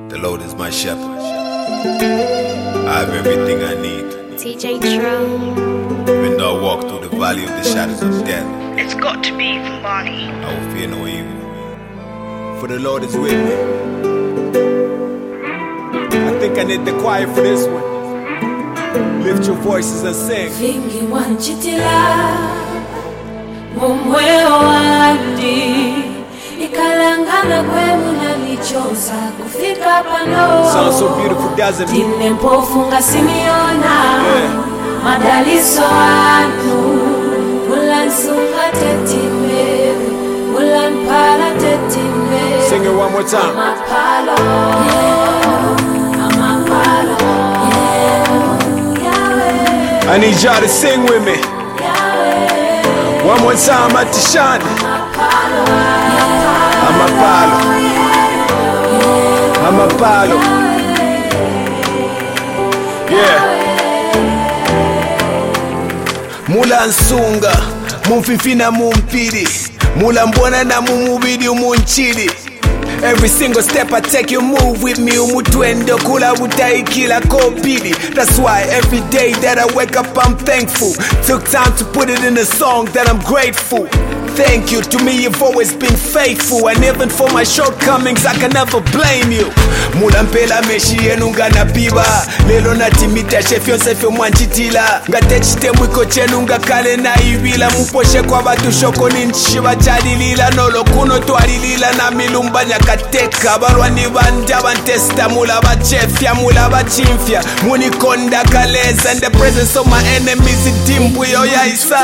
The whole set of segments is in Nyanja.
The Lord is my shepherd. I have everything I need. TJ Trill. Even though I walk through the valley of the shadows of death, It's got to be from Barney. I will fear no evil. For the Lord is with me. I think I need the choir for this one. Lift your voices and sing. Vingi wanchitila mumweo wandi ikalangana kwenu nalichoza kufika pano. Sounds so beautiful, doesn't it? Dine mpofunga simiona madaliso anu mulansunga tetime mulanpala tetime. Sing it one more time. Amapalo, amapalo, I need y'all to sing with me. One more time at the shine. I'm a palo. Yeah. Mula nsunga, mumfifina mumpidi, mula mbona na mumubidi umunchidi. Every single step I take, you move with me. Umutwendo kula utaikila kopidi. That's why every day that I wake up I'm thankful. Took time to put it in a song that I'm grateful. Thank you, to me you've always been faithful. And even for my shortcomings I can never blame you. Mulampela meshi yenu ngana piba. Lelo natimita shefyo sefyo mwanchitila. Ngatechite mwiko chenu ngakale na ibila. Muposhe kwa batu shoko ninchiba chadilila. Nolo kuno tualilila na milumba nyakateka. Barwani banda bantesta mula bachefya mula bachimfya. Munikonda kaleza. In the presence of my enemies idimbu yo ya isa.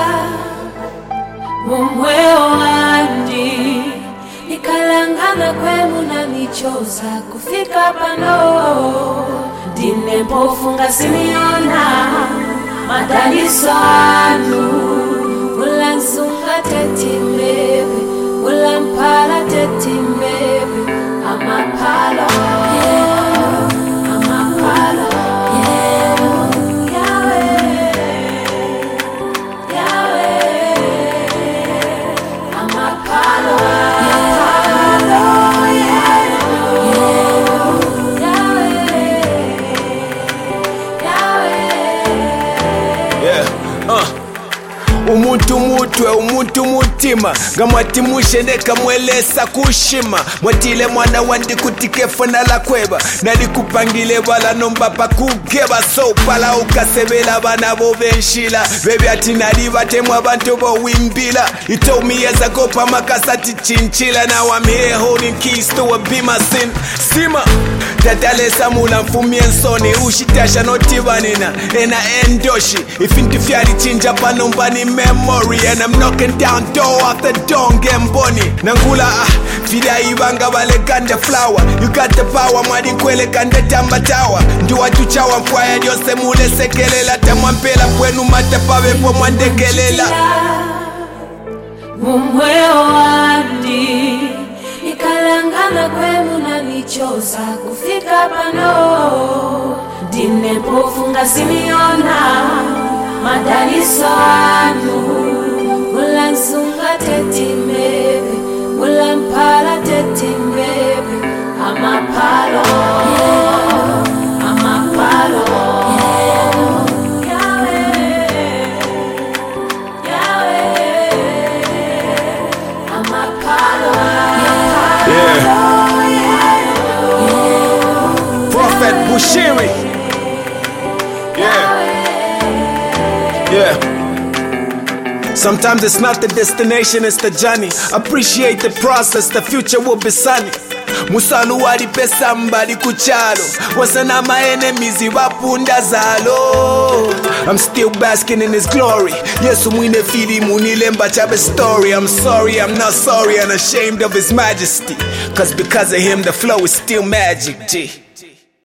mumweo wandi ikalangana kwenu nalichoza kufika pano. Dine mpofunga simiona madaliso anu mulansunga tetime mulampala tetime. Amapalo, amapalo, Umuntu mutwe, umuntu mutima. Ngamwati musheneka mwelesa kushima. Mwatile mwana wandi kutikefa na la kweba. Nali kupangile wala nomba pa kugeba. So pala ukasebela bana bo benshila. Baby ati nali batemwa bantu bo wimbila. You told me years ago pa makasati chinchila. Now I'm here holding keys to a Bima sin. Sima Tatale samula mfumi ensoni. Ushitasha notibanina ena endoshi. Ifinti fyari chinja panombani memory. And I'm knocking down door after door ngemboni. Nangula fida ibanga bale kande flower. You got the power mwadi kwele kande tamba tawa. Nduwa tuchawa mfwaya diose mule sekelela. Tamwampela kwenu matepawe po mwandekelela. mumweo wandi ikalangana kwenu nalichoza kufika pano. Dine mpofunga simiona madaliso anu mulansunga tetime mulampala tetime. Amapalo, amapalo, Prophet Bushiri. Yeah. Sometimes it's not the destination, it's the journey. Appreciate the process, the future will be sunny. Musalu wali pesa mbali kuchalo. Wasana my enemies wapunda zalo. I'm still basking in his glory. Yes, umwine fili munilemba chabe story. I'm sorry, I'm not sorry and ashamed of his majesty. Cause because of him the flow is still magic, G.